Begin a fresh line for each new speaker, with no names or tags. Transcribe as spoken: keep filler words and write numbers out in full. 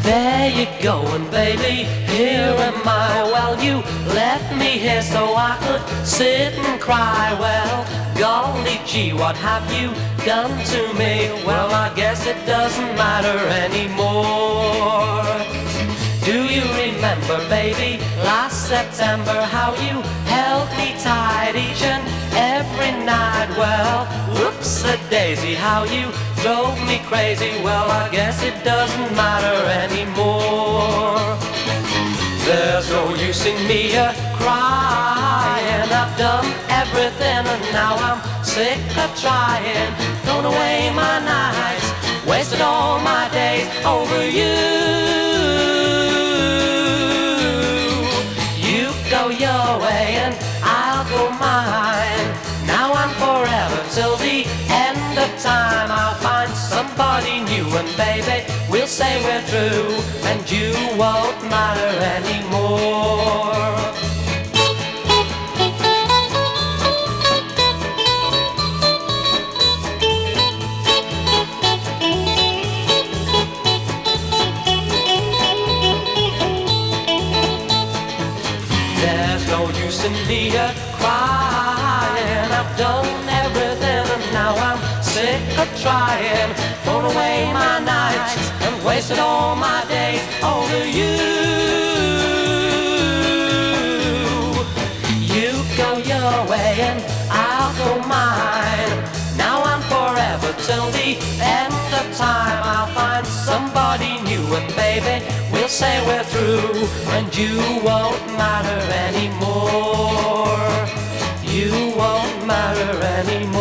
There you go, and baby, here am I. Well, you left me here so I could sit and cry. Well, golly gee, what have you done to me? Well, I guess it doesn't matter anymore. Do you remember, baby, last September, how you held me tight each and every night? Well, whoops-a-daisy, how you drove me crazy. Well, I guess it doesn't matter anymore. There's no use in me a crying. I've done everything and now I'm sick of trying. Thrown away my nights, wasted all my days over you. You go your way and I'll go mine. Now I'm forever till the end of time. I'll find somebody new and baby, we'll say we're through, and you won't matter anymore. There's no use in me a crying. I've done everything and now I'm sick of trying. Thrown away my nights and wasted all my days over you. You go your way and I'll go mine. Now I'm forever till the end of time. I'll find somebody new and baby, we'll say we're through, and you won't matter anymore. You won't matter anymore.